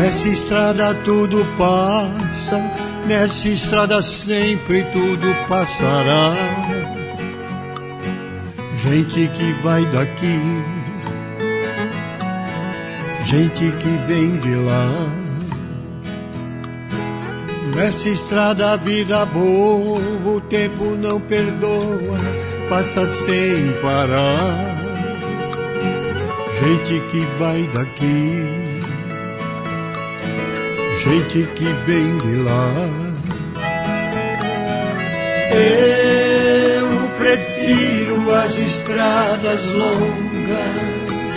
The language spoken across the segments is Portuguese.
Nessa estrada tudo passa, nessa estrada sempre tudo passará. Gente que vai daqui, gente que vem de lá. Nessa estrada a vida boa, o tempo não perdoa, passa sem parar. Gente que vai daqui, gente que vem de lá. Eu prefiro as estradas longas,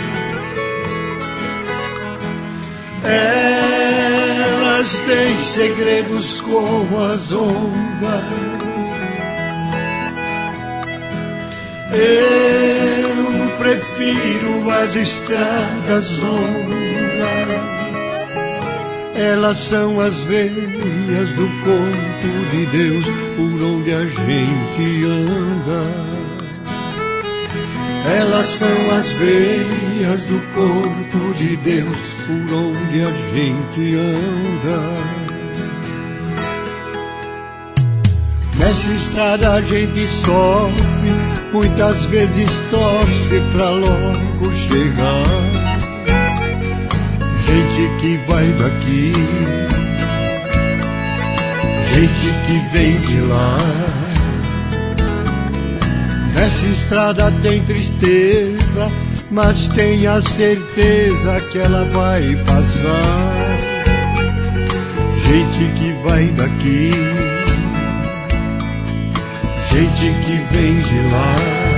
elas têm segredos como as ondas. Eu prefiro as estradas longas, elas são as veias do corpo de Deus por onde a gente anda. Elas são as veias do corpo de Deus por onde a gente anda. Nessa estrada a gente sofre, muitas vezes torce pra logo chegar. Gente que vai daqui, gente que vem de lá. Nessa estrada tem tristeza, mas tenha certeza que ela vai passar. Gente que vai daqui, gente que vem de lá.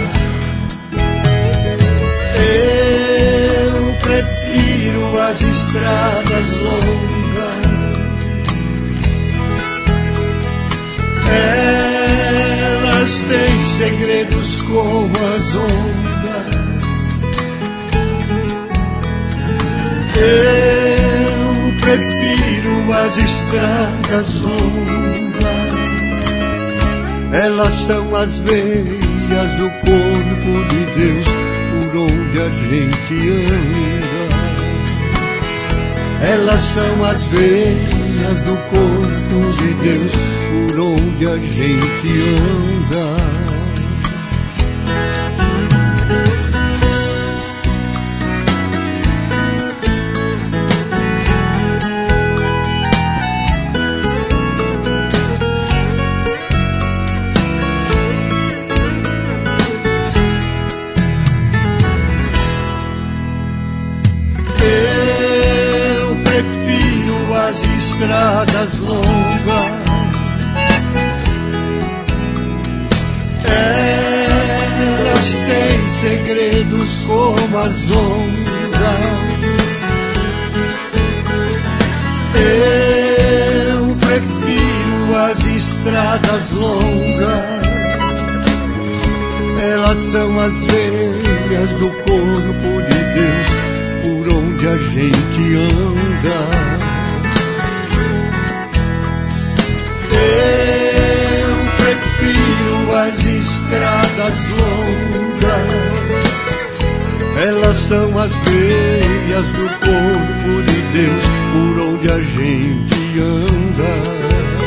Eu prefiro as estradas longas, elas têm segredos como as ondas. Eu prefiro as estradas longas, elas são as veias do corpo de Deus por onde a gente anda. Elas são as veias do corpo de Deus por onde a gente anda. Estradas longas, elas têm segredos como as ondas. Eu prefiro as estradas longas, elas são as veias do corpo de Deus por onde a gente anda. Eu prefiro as estradas longas, elas são as veias do corpo de Deus por onde a gente anda.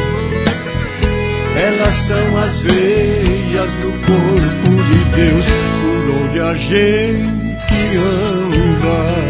Elas são as veias do corpo de Deus por onde a gente anda.